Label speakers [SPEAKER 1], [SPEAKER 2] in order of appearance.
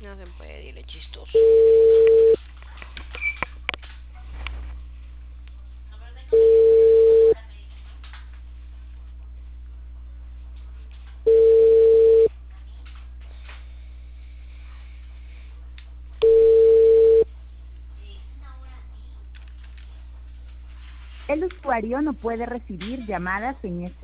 [SPEAKER 1] No se puede, dile chistoso.
[SPEAKER 2] El usuario no puede recibir llamadas en este